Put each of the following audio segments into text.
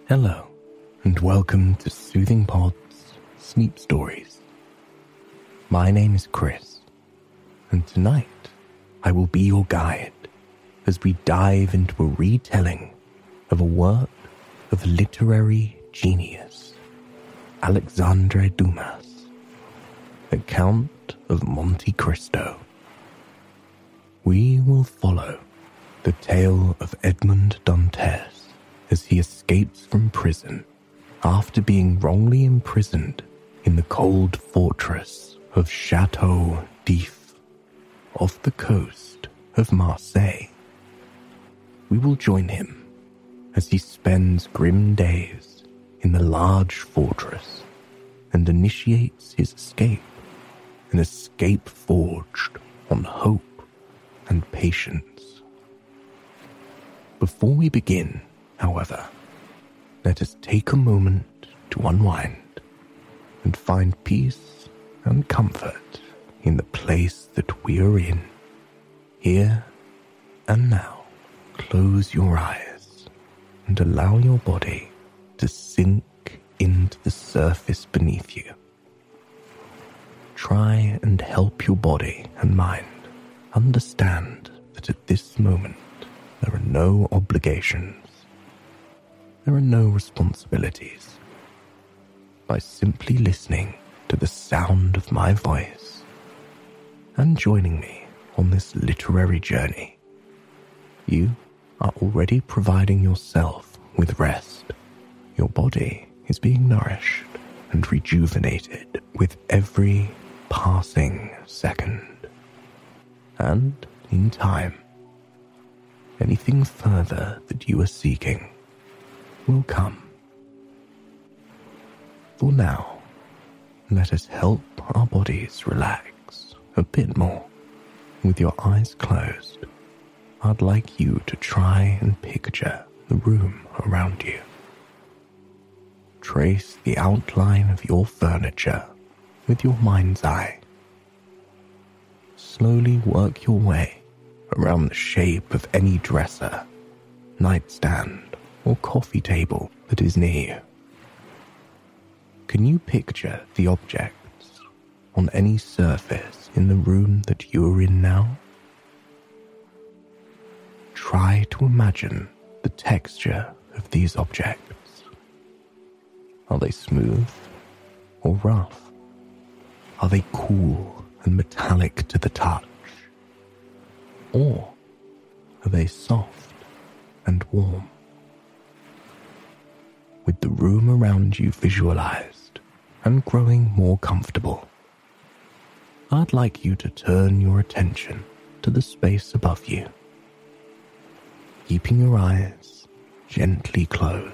Hello, and welcome to Soothing Pod's Sleep Stories. My name is Chris, and tonight I will be your guide as we dive into a retelling of a work of literary genius, Alexandre Dumas, the Count of Monte Cristo. We will follow the tale of Edmond Dantes as he escapes from prison after being wrongly imprisoned in the cold fortress of Chateau d'If off the coast of Marseille. We will join him as he spends grim days in the large fortress and initiates his escape, an escape forged on hope and patience. Before we begin, however, let us take a moment to unwind and find peace and comfort in the place that we are in. Here and now, close your eyes and allow your body to sink into the surface beneath you. Try and help your body and mind understand that at this moment there are no obligations. There are no responsibilities. By simply listening to the sound of my voice and joining me on this literary journey, you are already providing yourself with rest. Your body is being nourished and rejuvenated with every passing second. And in time, anything further that you are seeking will come. For now, let us help our bodies relax a bit more. With your eyes closed, I'd like you to try and picture the room around you. Trace the outline of your furniture with your mind's eye. Slowly work your way around the shape of any dresser, nightstand, or coffee table that is near you. Can you picture the objects on any surface in the room that you are in now? Try to imagine the texture of these objects. Are they smooth or rough? Are they cool and metallic to the touch? Or are they soft and warm? With the room around you visualized and growing more comfortable, I'd like you to turn your attention to the space above you, keeping your eyes gently closed.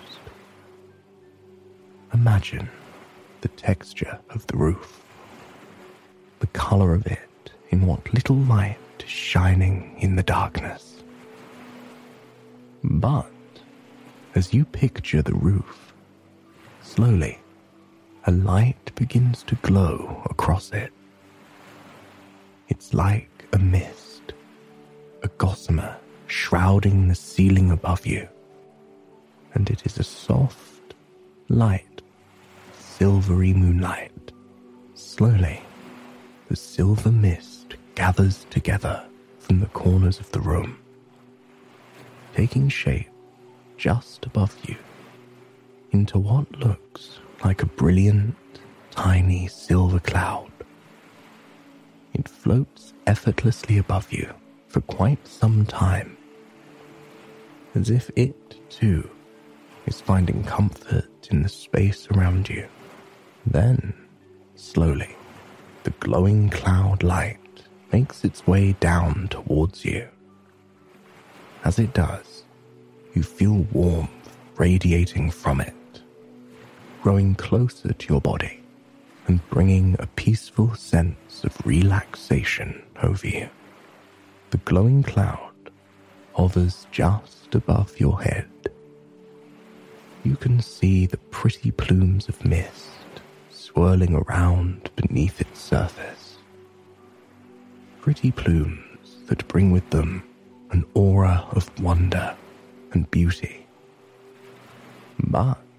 Imagine the texture of the roof, the color of it in what little light is shining in the darkness. But as you picture the roof, slowly, a light begins to glow across it. It's like a mist, a gossamer shrouding the ceiling above you, and it is a soft, light, silvery moonlight. Slowly, the silver mist gathers together from the corners of the room, taking shape just above you into what looks like a brilliant, tiny silver cloud. It floats effortlessly above you for quite some time, as if it, too, is finding comfort in the space around you. Then, slowly, the glowing cloud light makes its way down towards you. As it does, you feel warmth radiating from it, growing closer to your body and bringing a peaceful sense of relaxation over you. The glowing cloud hovers just above your head. You can see the pretty plumes of mist swirling around beneath its surface. Pretty plumes that bring with them an aura of wonder and beauty. But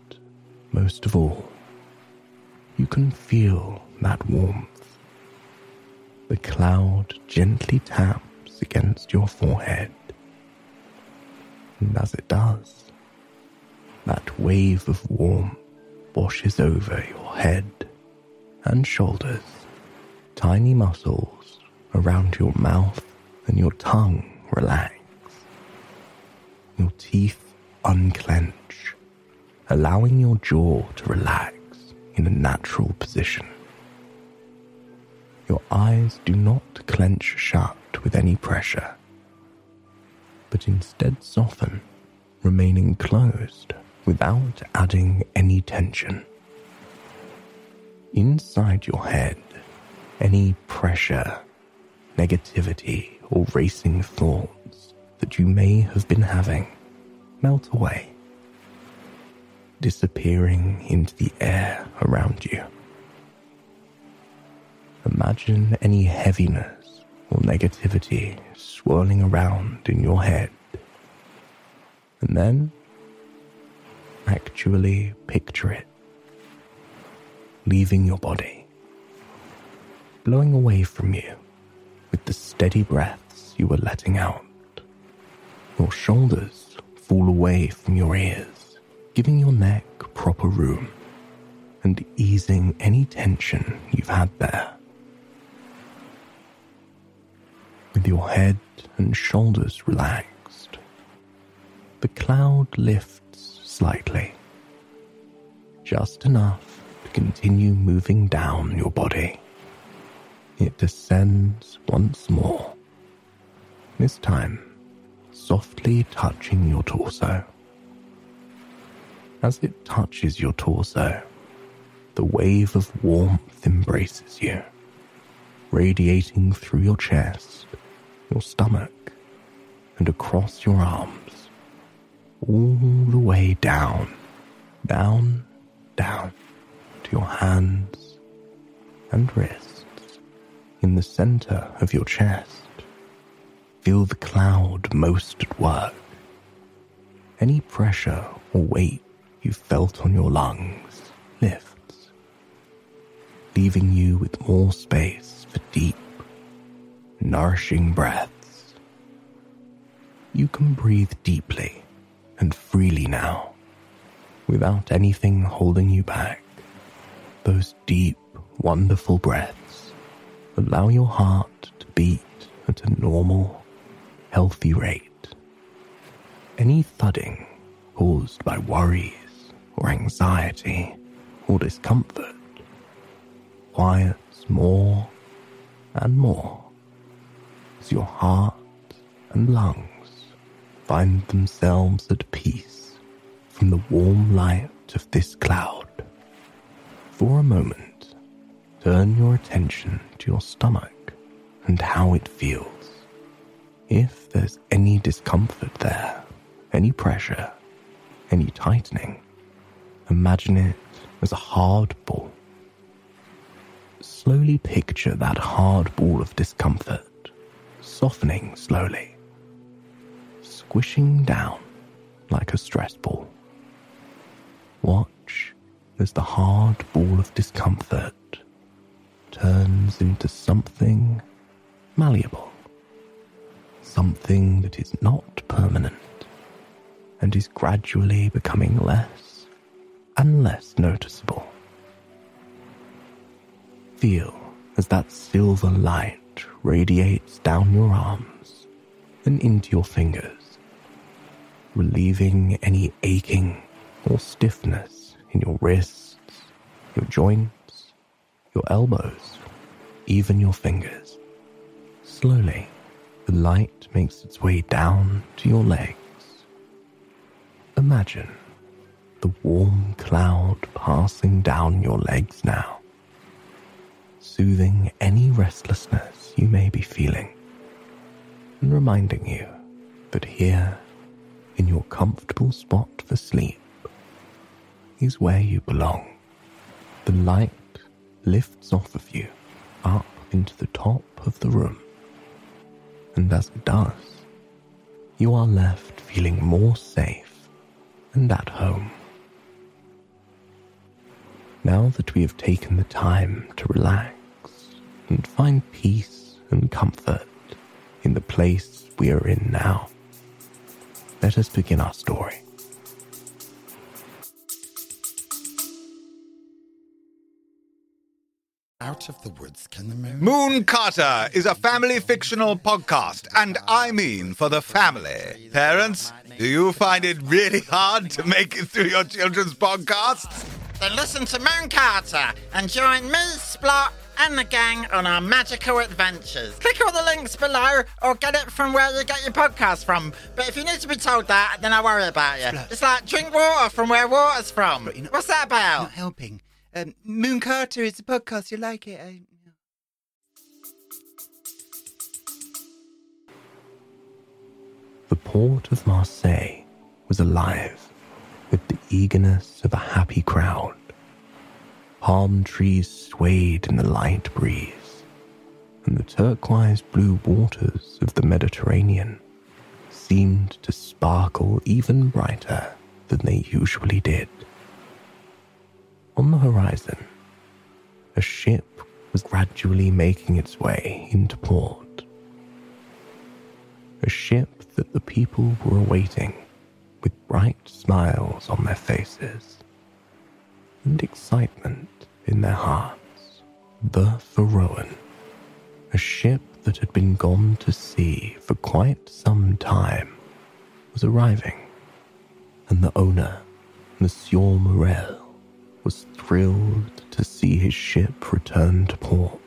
most of all, you can feel that warmth. The cloud gently taps against your forehead, and as it does, that wave of warmth washes over your head and shoulders. Tiny muscles around your mouth and your tongue relax. Your teeth unclench, allowing your jaw to relax in a natural position. Your eyes do not clench shut with any pressure, but instead soften, remaining closed without adding any tension. Inside your head, any pressure, negativity, or racing thoughts that you may have been having melt away, disappearing into the air around you. Imagine any heaviness or negativity swirling around in your head, and then actually picture it leaving your body, blowing away from you with the steady breaths you were letting out. Your shoulders fall away from your ears, giving your neck proper room and easing any tension you've had there. With your head and shoulders relaxed, the cloud lifts slightly, just enough to continue moving down your body. It descends once more, this time softly touching your torso. As it touches your torso, the wave of warmth embraces you, radiating through your chest, your stomach, and across your arms, all the way down, down, down to your hands and wrists. In the center of your chest, feel the cloud most at work. Any pressure or weight you felt on your lungs lifts, leaving you with more space for deep, nourishing breaths. You can breathe deeply and freely now, without anything holding you back. Those deep, wonderful breaths allow your heart to beat at a normal, healthy rate. Any thudding caused by worries or anxiety or discomfort quiets more and more as your heart and lungs find themselves at peace from the warm light of this cloud. For a moment, turn your attention to your stomach and how it feels. If there's any discomfort there, any pressure, any tightening, imagine it as a hard ball. Slowly picture that hard ball of discomfort, softening slowly, squishing down like a stress ball. Watch as the hard ball of discomfort turns into something malleable, something that is not permanent and is gradually becoming less and less noticeable. Feel as that silver light radiates down your arms and into your fingers, relieving any aching or stiffness in your wrists, your joints, your elbows, even your fingers. Slowly, the light makes its way down to your legs. Imagine the warm cloud passing down your legs now, soothing any restlessness you may be feeling, and reminding you that here, in your comfortable spot for sleep, is where you belong. The light lifts off of you, up into the top of the room, and as it does, you are left feeling more safe and at home. Now that we have taken the time to relax and find peace and comfort in the place we are in now, let us begin our story. Out of the woods can the moon... Moon Carter is a family fictional podcast, and I mean for the family. Parents, do you find it really hard to make it through your children's podcasts? Then listen to Moon Carter and join me, Splot, and the gang on our magical adventures. Click all the links below or get it from where you get your podcast from. But if you need to be told that, then I worry about you. It's like drink water from where water's from. What's that about? Not helping. Moon Carter is a podcast. You like it? The port of Marseille was alive with the eagerness of a happy crowd. Palm trees swayed in the light breeze, and the turquoise blue waters of the Mediterranean seemed to sparkle even brighter than they usually did. On the horizon, a ship was gradually making its way into port. A ship that the people were awaiting with bright smiles on their faces and excitement in their hearts. The Pharaon, a ship that had been gone to sea for quite some time, was arriving, and the owner, Monsieur Morel, was thrilled to see his ship return to port.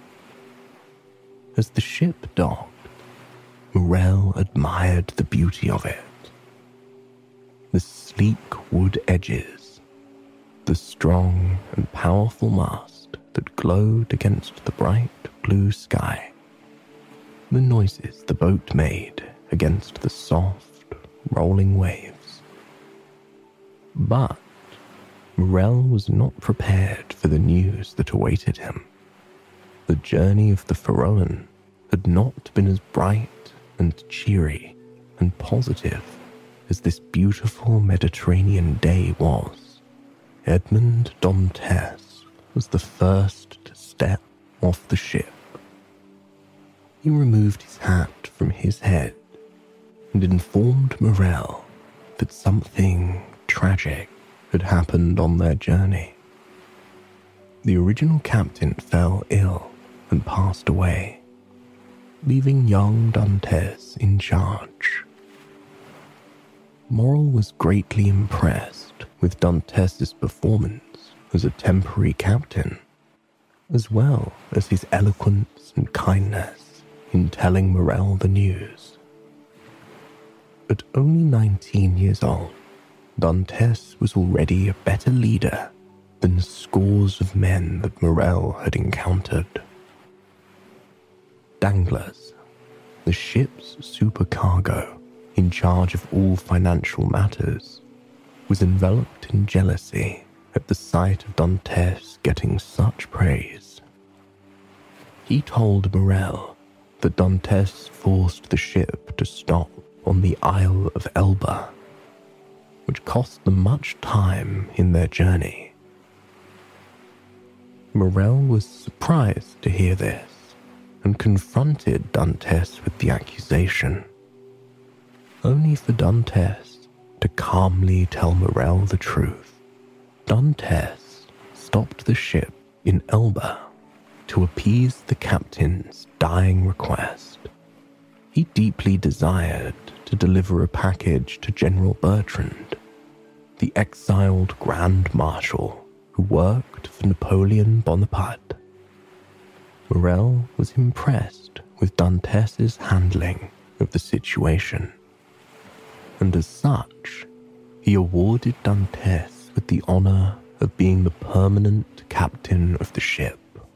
As the ship docked, Morel admired the beauty of it. The sleek wood edges, the strong and powerful mast that glowed against the bright blue sky, the noises the boat made against the soft, rolling waves. But Morel was not prepared for the news that awaited him. The journey of the Pharaon had not been as bright and cheery and positive as this beautiful Mediterranean day was. Edmond Dantes was the first to step off the ship. He removed his hat from his head and informed Morel that something tragic had happened on their journey. The original captain fell ill and passed away, leaving young Dantes in charge. Morel was greatly impressed with Dantes' performance as a temporary captain, as well as his eloquence and kindness in telling Morel the news. At only 19 years old, Dantes was already a better leader than scores of men that Morel had encountered. Danglars, the ship's supercargo in charge of all financial matters, was enveloped in jealousy at the sight of Dantes getting such praise. He told Morel that Dantes forced the ship to stop on the Isle of Elba, which cost them much time in their journey. Morel was surprised to hear this and confronted Dantes with the accusation, only for Dantes to calmly tell Morel the truth. Dantes stopped the ship in Elba to appease the captain's dying request. He deeply desired to deliver a package to General Bertrand, the exiled Grand Marshal who worked for Napoleon Bonaparte. Morel was impressed with Dantes' handling of the situation, and as such, he awarded Dantes with the honor of being the permanent captain of the ship.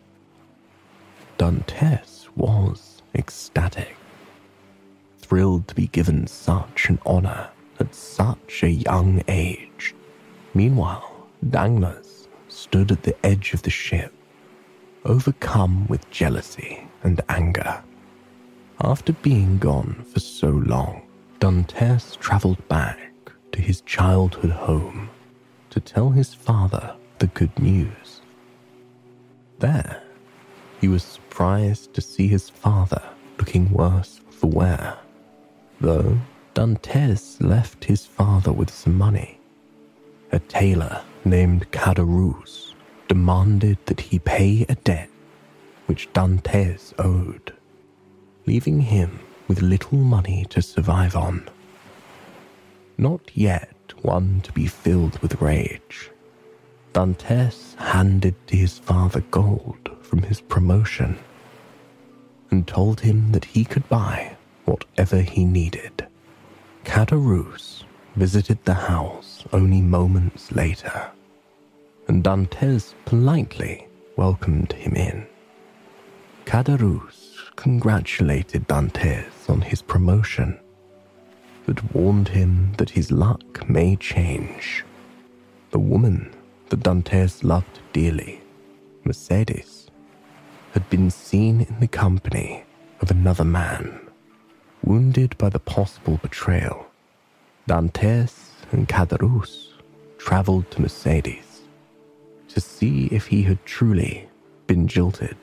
Dantes was ecstatic, thrilled to be given such an honor at such a young age. Meanwhile, Danglars stood at the edge of the ship, overcome with jealousy and anger. After being gone for so long, Dantes travelled back to his childhood home to tell his father the good news. There, he was surprised to see his father looking worse for wear. Though Dantes left his father with some money, a tailor named Caderousse demanded that he pay a debt which Dantes owed, leaving him with little money to survive on. Not yet one to be filled with rage, Dantes handed to his father gold from his promotion and told him that he could buy whatever he needed. Caderousse visited the house only moments later, and Dantes politely welcomed him in. Caderousse congratulated Dantes on his promotion, but warned him that his luck may change. The woman that Dantes loved dearly, Mercedes, had been seen in the company of another man. Wounded by the possible betrayal, Dantes and Caderousse travelled to Mercedes to see if he had truly been jilted.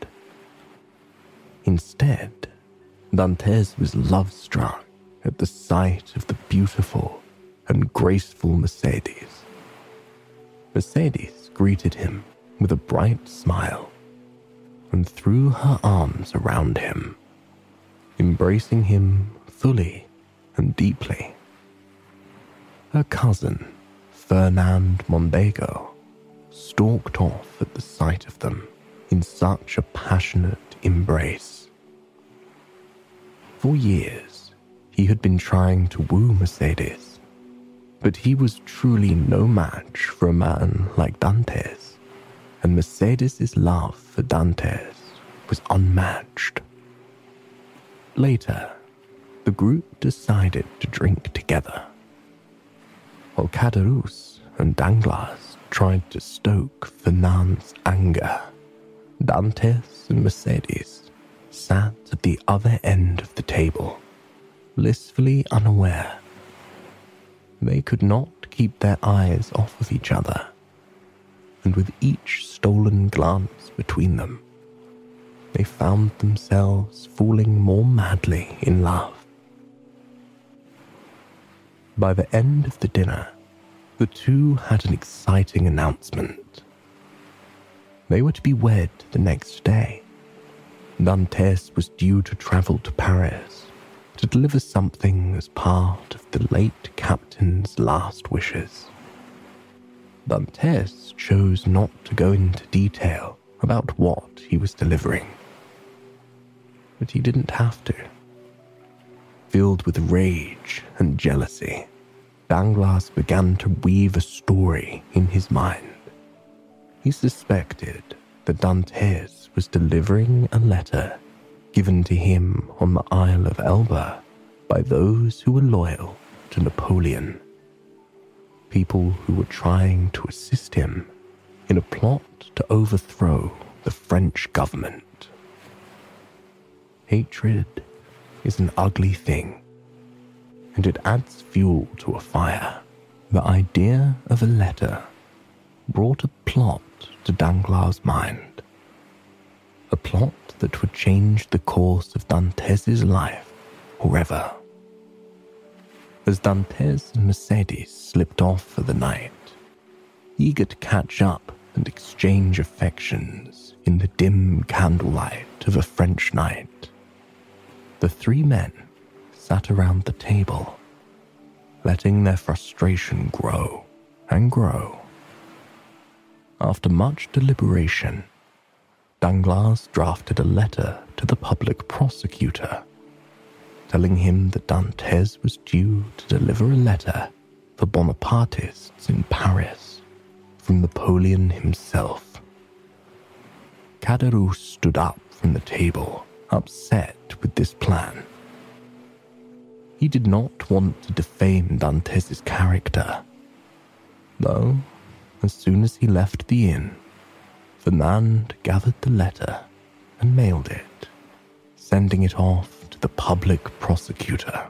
Instead, Dantes was love-struck at the sight of the beautiful and graceful Mercedes. Mercedes greeted him with a bright smile and threw her arms around him, embracing him fully and deeply. Her cousin, Fernand Mondego, stalked off at the sight of them in such a passionate embrace. For years, he had been trying to woo Mercedes, but he was truly no match for a man like Dantes, and Mercedes' love for Dantes was unmatched. Later, the group decided to drink together. While Caderousse and Danglars tried to stoke Fernand's anger, Dantes and Mercedes sat at the other end of the table, blissfully unaware. They could not keep their eyes off of each other, and with each stolen glance between them, they found themselves falling more madly in love. By the end of the dinner, the two had an exciting announcement. They were to be wed the next day. Dantes was due to travel to Paris to deliver something as part of the late captain's last wishes. Dantes chose not to go into detail about what he was delivering, but he didn't have to. Filled with rage and jealousy, Danglars began to weave a story in his mind. He suspected that Dantes was delivering a letter given to him on the Isle of Elba by those who were loyal to Napoleon, people who were trying to assist him in a plot to overthrow the French government. Hatred is an ugly thing, and it adds fuel to a fire. The idea of a letter brought a plot to Danglars' mind, a plot that would change the course of Dantes' life forever. As Dantes and Mercedes slipped off for the night, eager to catch up and exchange affections in the dim candlelight of a French night, the three men sat around the table, letting their frustration grow and grow. After much deliberation, Danglars drafted a letter to the public prosecutor, telling him that Dantes was due to deliver a letter for Bonapartists in Paris from Napoleon himself. Caderousse stood up from the table, upset with this plan. He did not want to defame Dantes' character, though, as soon as he left the inn, Fernand gathered the letter and mailed it, sending it off to the public prosecutor.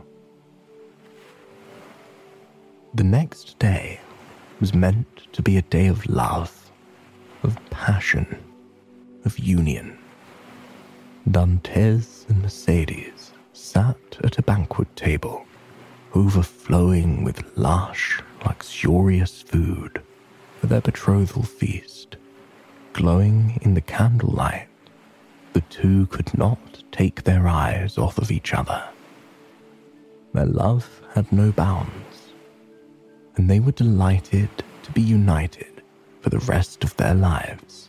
The next day was meant to be a day of love of passion, of union. Dantes and Mercedes sat at a banquet table, overflowing with lush, luxurious food for their betrothal feast. Glowing in the candlelight, the two could not take their eyes off of each other. Their love had no bounds, and they were delighted to be united for the rest of their lives.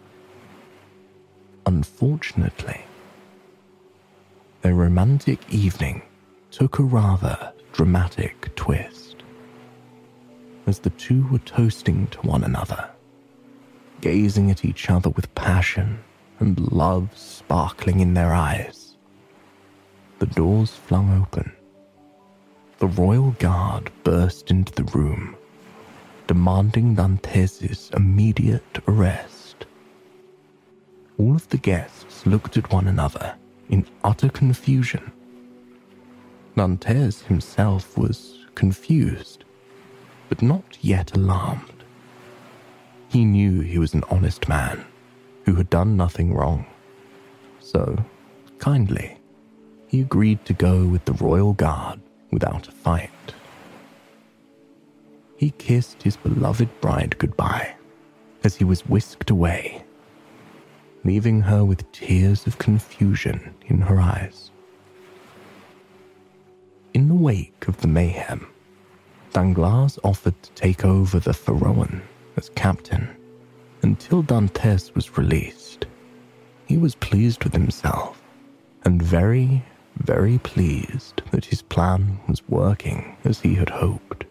Unfortunately, their romantic evening took a rather dramatic twist. As the two were toasting to one another, gazing at each other with passion and love sparkling in their eyes, the doors flung open. The royal guard burst into the room, demanding Dantes' immediate arrest. All of the guests looked at one another in utter confusion. Dantes himself was confused, but not yet alarmed. He knew he was an honest man who had done nothing wrong, so, kindly, he agreed to go with the royal guard without a fight. He kissed his beloved bride goodbye as he was whisked away, leaving her with tears of confusion in her eyes. In the wake of the mayhem, Danglars offered to take over the Pharaon as captain until Dantes was released. He was pleased with himself and very, very pleased that his plan was working as he had hoped.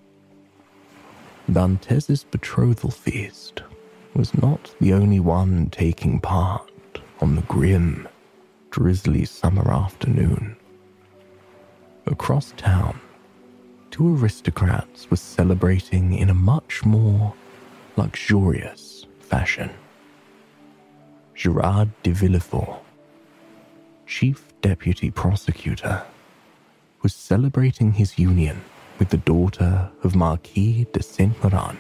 Dantes' betrothal feast was not the only one taking part on the grim, drizzly summer afternoon. Across town, two aristocrats were celebrating in a much more luxurious fashion. Gerard de Villefort, Chief Deputy Prosecutor, was celebrating his union with the daughter of Marquis de Saint-Méran.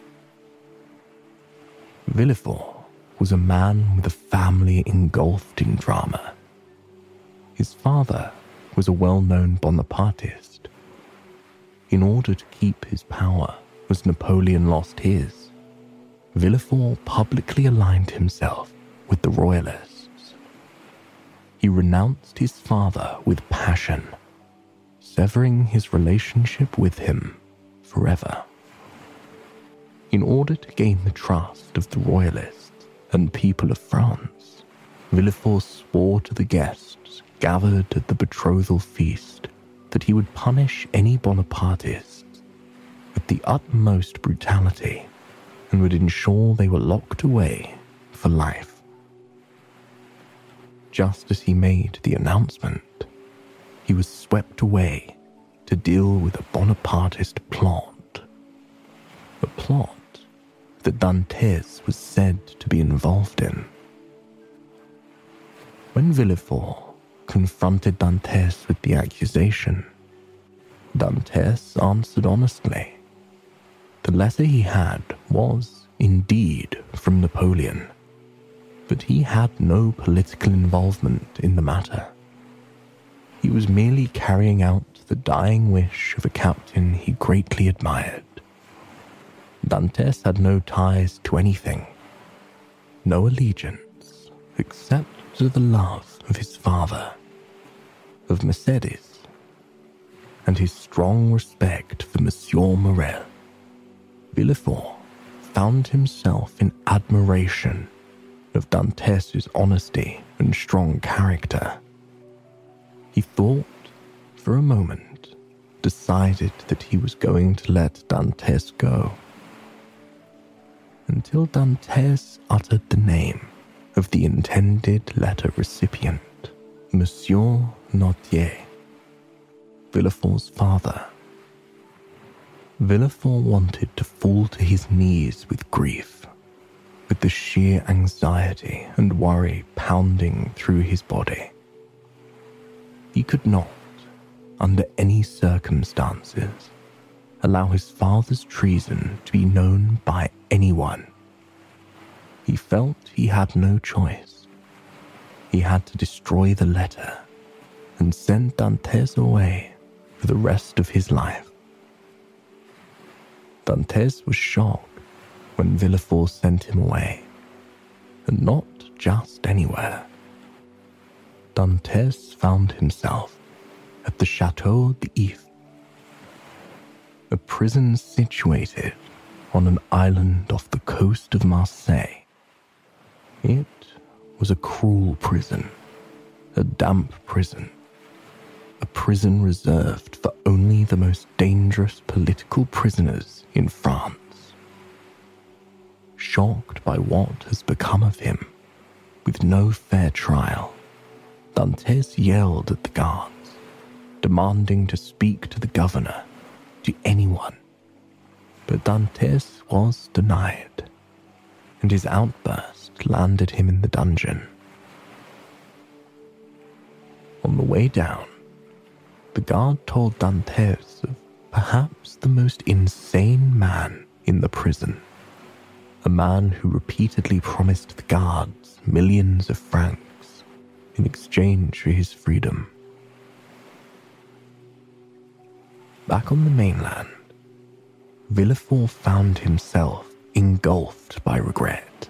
Villefort was a man with a family engulfed in drama. His father was a well-known Bonapartist. In order to keep his power as Napoleon lost his, Villefort publicly aligned himself with the Royalists. He renounced his father with passion, severing his relationship with him forever. In order to gain the trust of the Royalists and people of France, Villefort swore to the guests gathered at the betrothal feast that he would punish any Bonapartists with the utmost brutality and would ensure they were locked away for life. Just as he made the announcement, he was swept away to deal with a Bonapartist plot. A plot that Dantes was said to be involved in. When Villefort confronted Dantes with the accusation, Dantes answered honestly. The letter he had was, indeed, from Napoleon, but he had no political involvement in the matter. He was merely carrying out the dying wish of a captain he greatly admired. Dantes had no ties to anything, no allegiance, except to the love of his father, of Mercedes, and his strong respect for Monsieur Morel. Villefort found himself in admiration of Dantes' honesty and strong character. He thought, for a moment, decided that he was going to let Dantes go, until Dantes uttered the name of the intended letter recipient, Monsieur Noirtier, Villefort's father. Villefort wanted to fall to his knees with grief, with the sheer anxiety and worry pounding through his body. He could not, under any circumstances, allow his father's treason to be known by anyone. He felt he had no choice. He had to destroy the letter and send Dantes away for the rest of his life. Dantes was shocked when Villefort sent him away, and not just anywhere. Dantes found himself at the Château d'If, a prison situated on an island off the coast of Marseille. It was a cruel prison, a damp prison, a prison reserved for only the most dangerous political prisoners in France. Shocked by what has become of him, with no fair trial, Dantes yelled at the guards, demanding to speak to the governor, to anyone. But Dantes was denied, and his outburst landed him in the dungeon. On the way down, the guard told Dantes of perhaps the most insane man in the prison, a man who repeatedly promised the guards millions of francs in exchange for his freedom. Back on the mainland, Villefort found himself engulfed by regret.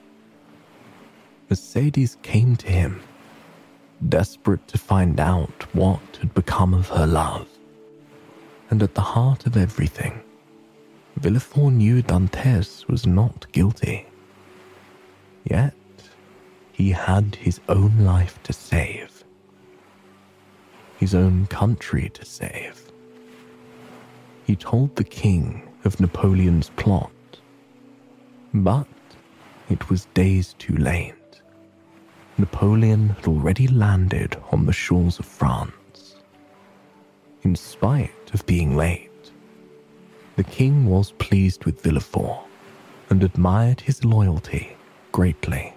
Mercedes came to him, desperate to find out what had become of her love. And at the heart of everything, Villefort knew Dantes was not guilty. Yet, he had his own life to save, his own country to save. He told the king of Napoleon's plot, but it was days too late. Napoleon had already landed on the shores of France. In spite of being late, the king was pleased with Villefort and admired his loyalty greatly.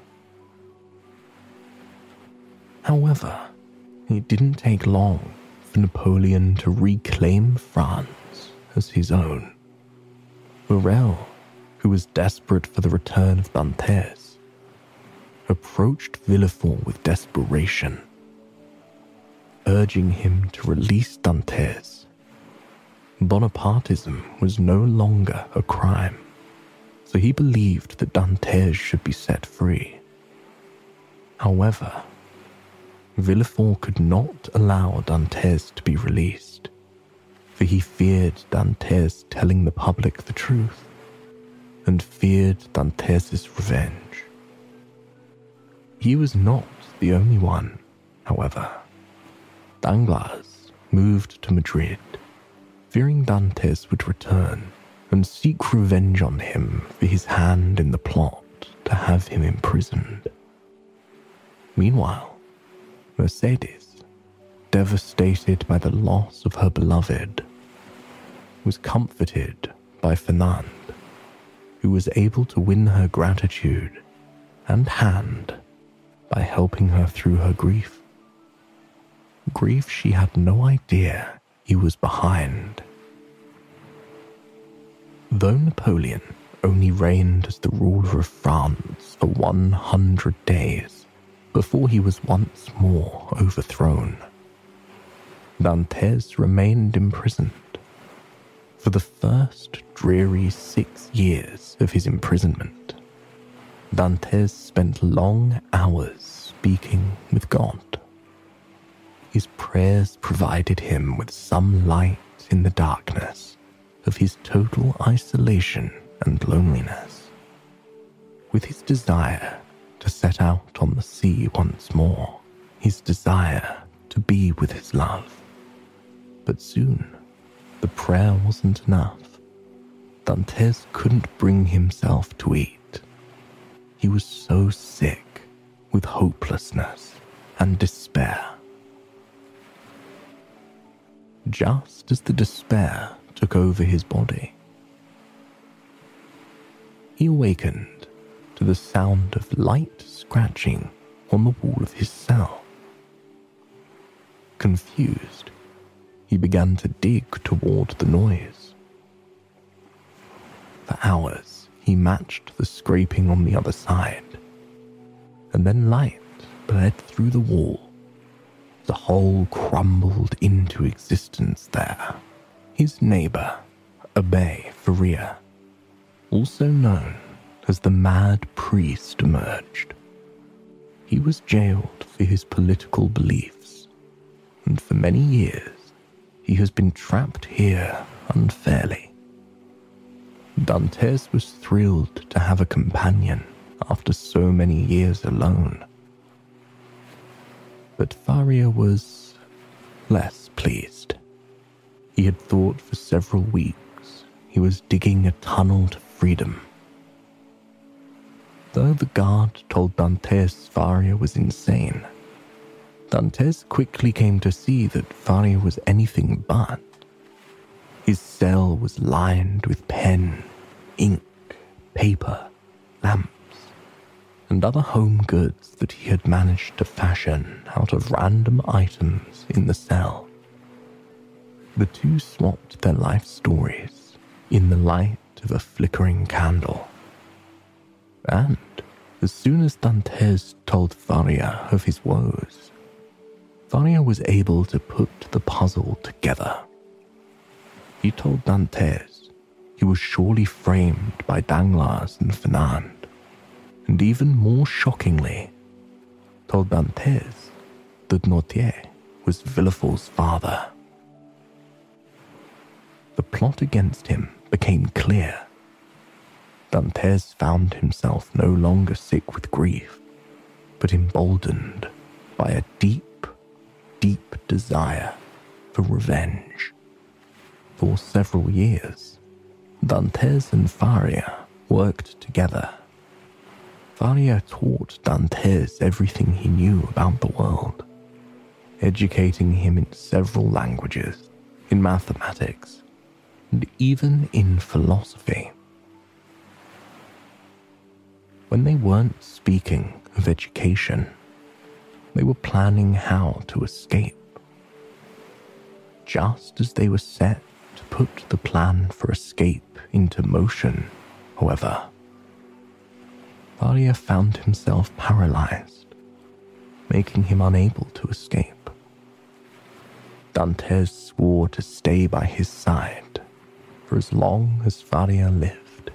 However, it didn't take long for Napoleon to reclaim France as his own. Morel, who was desperate for the return of Dantes, approached Villefort with desperation, urging him to release Dantes. Bonapartism was no longer a crime, so he believed that Dantes should be set free. However, Villefort could not allow Dantes to be released, for he feared Dantes telling the public the truth, and feared Dantes' revenge. He was not the only one, however. Danglars moved to Madrid, fearing Dantes would return and seek revenge on him for his hand in the plot to have him imprisoned. Meanwhile, Mercedes, devastated by the loss of her beloved, was comforted by Fernand, who was able to win her gratitude and hand by helping her through her grief. Grief she had no idea he was behind. Though Napoleon only reigned as the ruler of France for 100 days before he was once more overthrown, Dantes remained imprisoned. For the first dreary 6 years of his imprisonment, Dantes spent long hours speaking with God. His prayers provided him with some light in the darkness of his total isolation and loneliness. With his desire to set out on the sea once more, his desire to be with his love. But soon, the prayer wasn't enough. Dantes couldn't bring himself to eat. He was so sick with hopelessness and despair. Just as the despair took over his body, he awakened to the sound of light scratching on the wall of his cell. Confused, he began to dig toward the noise. For hours, he matched the scraping on the other side, and then light bled through the wall. The hole crumbled into existence there. His neighbor, Abbe Faria, also known as the Mad Priest, emerged. He was jailed for his political beliefs, and for many years he has been trapped here unfairly. Dantes was thrilled to have a companion after so many years alone. But Faria was less pleased. He had thought for several weeks he was digging a tunnel to freedom. Though the guard told Dantes Faria was insane, Dantes quickly came to see that Faria was anything but. His cell was lined with pen, ink, paper, lamps, and other home goods that he had managed to fashion out of random items in the cell. The two swapped their life stories in the light of a flickering candle. And as soon as Dantes told Faria of his woes, Faria was able to put the puzzle together. He told Dantes he was surely framed by Danglars and Fernand, and even more shockingly, told Dantes that Noirtier was Villefort's father. The plot against him became clear. Dantes found himself no longer sick with grief, but emboldened by a deep, deep desire for revenge. For several years, Dantes and Faria worked together. Faria taught Dantes everything he knew about the world, educating him in several languages, in mathematics, and even in philosophy. When they weren't speaking of education, they were planning how to escape. Just as they were set to put the plan for escape into motion, however, Faria found himself paralyzed, making him unable to escape. Dantes swore to stay by his side for as long as Faria lived.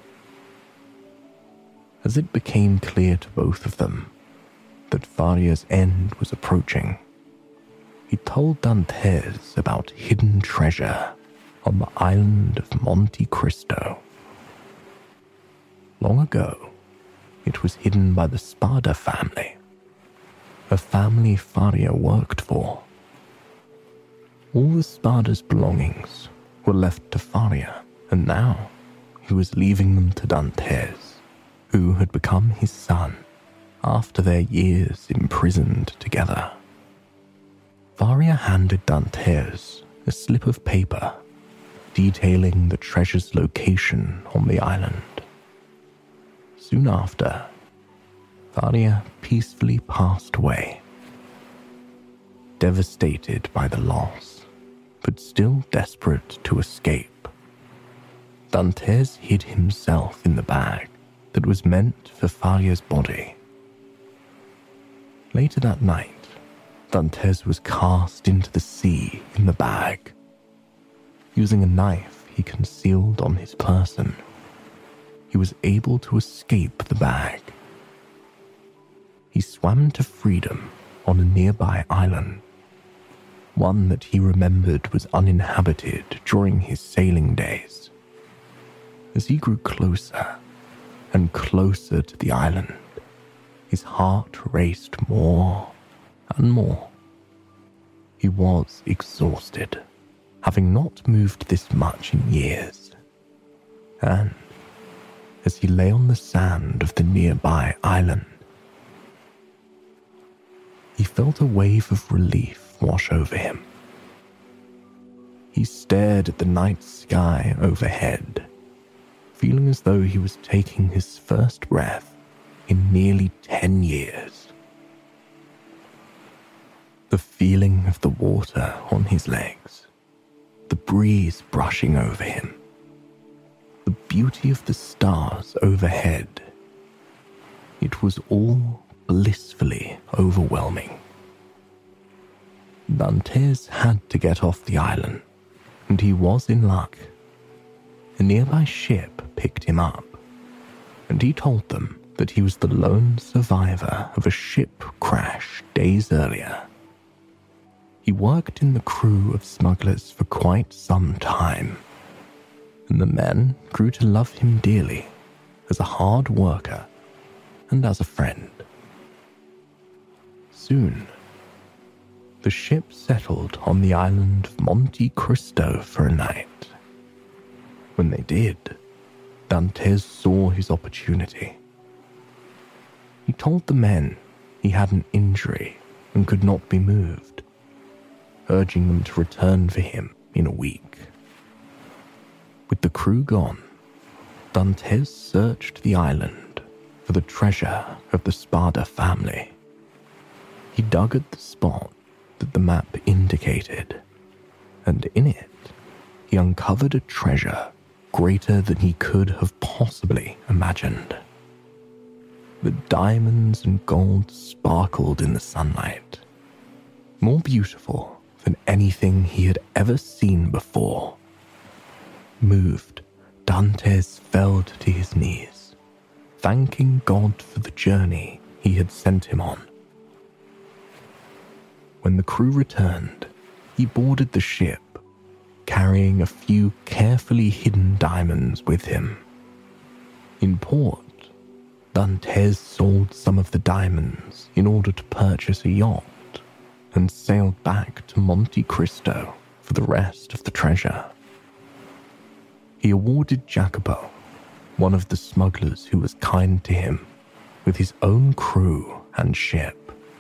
As it became clear to both of them that Faria's end was approaching, he told Dantes about hidden treasure on the island of Monte Cristo. Long ago, it was hidden by the Spada family, a family Faria worked for. All the Spada's belongings were left to Faria, and now he was leaving them to Dantes, who had become his son after their years imprisoned together. Faria handed Dantes a slip of paper detailing the treasure's location on the island. Soon after, Faria peacefully passed away. Devastated by the loss, but still desperate to escape, Dantes hid himself in the bag that was meant for Faria's body. Later that night, Dantes was cast into the sea in the bag. Using a knife he concealed on his person, he was able to escape the bag. He swam to freedom on a nearby island, one that he remembered was uninhabited during his sailing days. As he grew closer and closer to the island, his heart raced more and more. He was exhausted, having not moved this much in years. And as he lay on the sand of the nearby island, he felt a wave of relief wash over him. He stared at the night sky overhead, feeling as though he was taking his first breath in nearly 10 years. The feeling of the water on his legs, the breeze brushing over him, the beauty of the stars overhead. It was all blissfully overwhelming. Dantes had to get off the island, and he was in luck. A nearby ship picked him up, and he told them that he was the lone survivor of a ship crash days earlier. He worked in the crew of smugglers for quite some time, and the men grew to love him dearly as a hard worker and as a friend. Soon, the ship settled on the island of Monte Cristo for a night. When they did, Dantes saw his opportunity. He told the men he had an injury and could not be moved, urging them to return for him in a week. With the crew gone, Dantes searched the island for the treasure of the Spada family. He dug at the spot that the map indicated, and in it, he uncovered a treasure greater than he could have possibly imagined. The diamonds and gold sparkled in the sunlight, more beautiful than anything he had ever seen before. Moved, Dantes fell to his knees, thanking God for the journey he had sent him on. When the crew returned, he boarded the ship, carrying a few carefully hidden diamonds with him. In port, Dantes sold some of the diamonds in order to purchase a yacht and sailed back to Monte Cristo for the rest of the treasure. He awarded Jacopo, one of the smugglers who was kind to him, with his own crew and ship.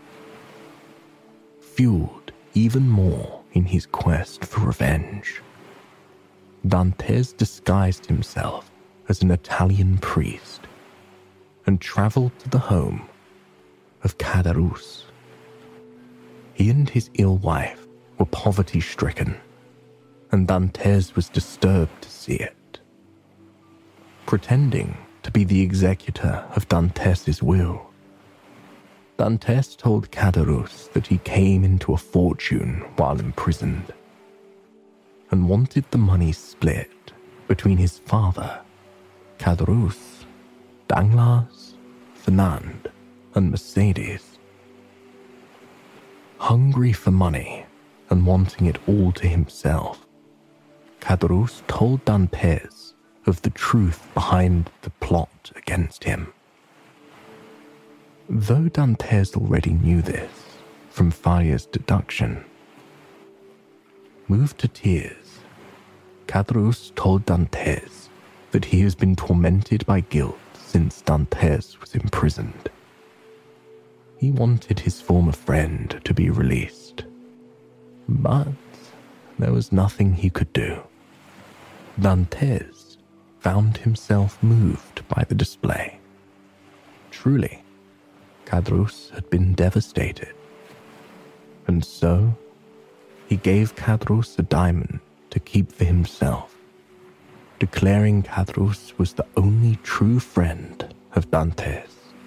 Fueled even more in his quest for revenge, Dantes disguised himself as an Italian priest and travelled to the home of Caderousse. He and his ill wife were poverty-stricken, and Dantes was disturbed to see it. Pretending to be the executor of Dantes's will, Dantes told Caderousse that he came into a fortune while imprisoned and wanted the money split between his father, Caderousse, Danglars, Fernand, and Mercedes. Hungry for money and wanting it all to himself, Caderousse told Dantes of the truth behind the plot against him. Though Dantes already knew this from Faria's deduction, moved to tears, Caderousse told Dantes that he has been tormented by guilt since Dantes was imprisoned. He wanted his former friend to be released, but there was nothing he could do. Dantes found himself moved by the display. Truly, Caderousse had been devastated, and so he gave Caderousse a diamond to keep for himself, declaring Caderousse was the only true friend of Dantes.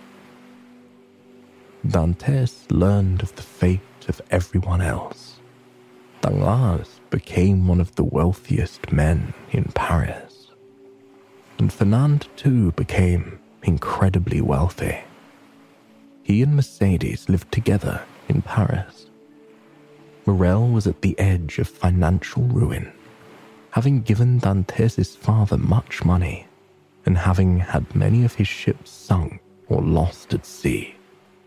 Dantes learned of the fate of everyone else. Danglars became one of the wealthiest men in Paris, and Fernand too became incredibly wealthy. He and Mercedes lived together in Paris. Morel was at the edge of financial ruin, having given Dantes's father much money and having had many of his ships sunk or lost at sea.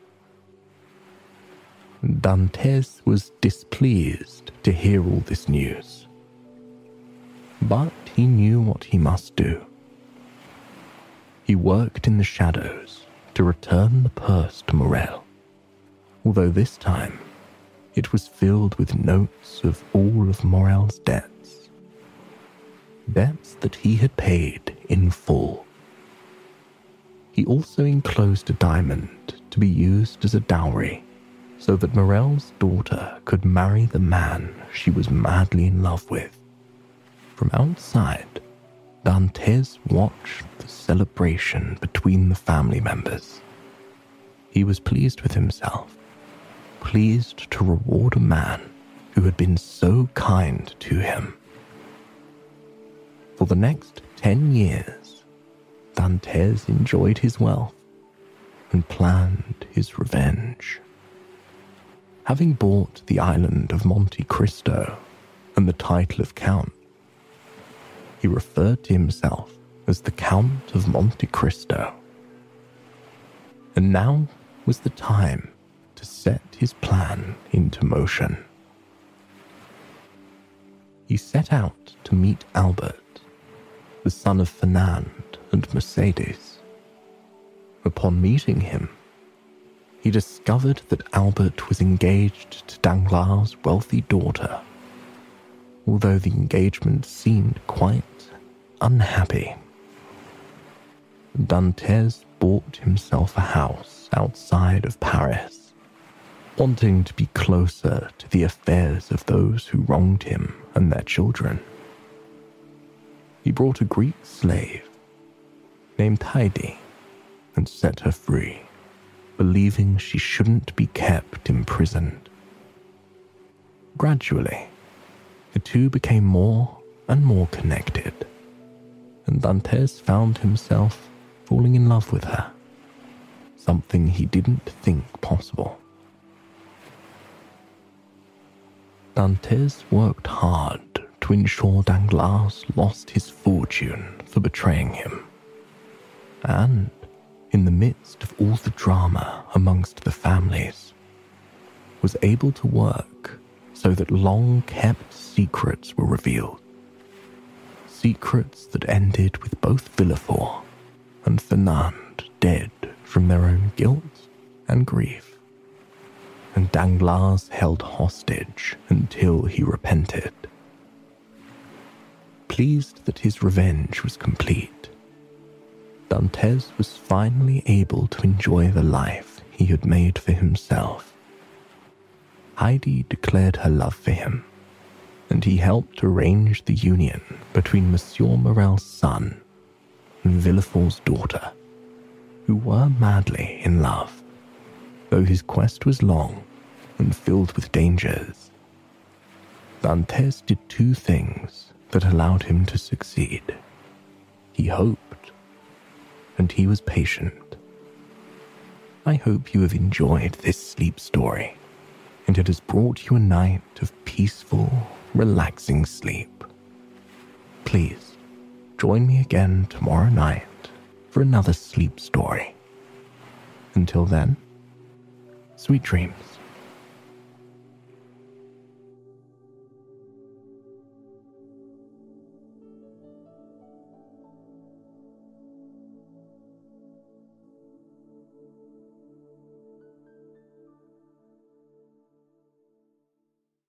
Dantes was displeased to hear all this news, but he knew what he must do. He worked in the shadows to return the purse to Morel, although this time it was filled with notes of all of Morel's debts that he had paid in full. He also enclosed a diamond to be used as a dowry so that Morel's daughter could marry the man she was madly in love with. From outside, Dantes watched the celebration between the family members. He was pleased with himself, pleased to reward a man who had been so kind to him. For the next 10 years, Dantes enjoyed his wealth and planned his revenge. Having bought the island of Monte Cristo and the title of Count, he referred to himself as the Count of Monte Cristo. And now was the time to set his plan into motion. He set out to meet Albert, the son of Fernand and Mercedes. Upon meeting him, he discovered that Albert was engaged to Danglars' wealthy daughter, although the engagement seemed quite unhappy. Dantes bought himself a house outside of Paris, wanting to be closer to the affairs of those who wronged him and their children. He brought a Greek slave named Heidi and set her free, believing she shouldn't be kept imprisoned. Gradually, the two became more and more connected, and Dantes found himself falling in love with her, something he didn't think possible. Dantes worked hard to ensure Danglars lost his fortune for betraying him, and in the midst of all the drama amongst the families, was able to work so that long-kept secrets were revealed. Secrets that ended with both Villefort and Fernand dead from their own guilt and grief, and Danglars held hostage until he repented. Pleased that his revenge was complete, Dantes was finally able to enjoy the life he had made for himself. Heidi declared her love for him, and he helped arrange the union between Monsieur Morel's son and Villefort's daughter, who were madly in love, though his quest was long and filled with dangers. Dantes did two things that allowed him to succeed. He hoped, and he was patient. I hope you have enjoyed this sleep story, and it has brought you a night of peaceful, relaxing sleep. Please join me again tomorrow night for another sleep story. Until then, sweet dreams.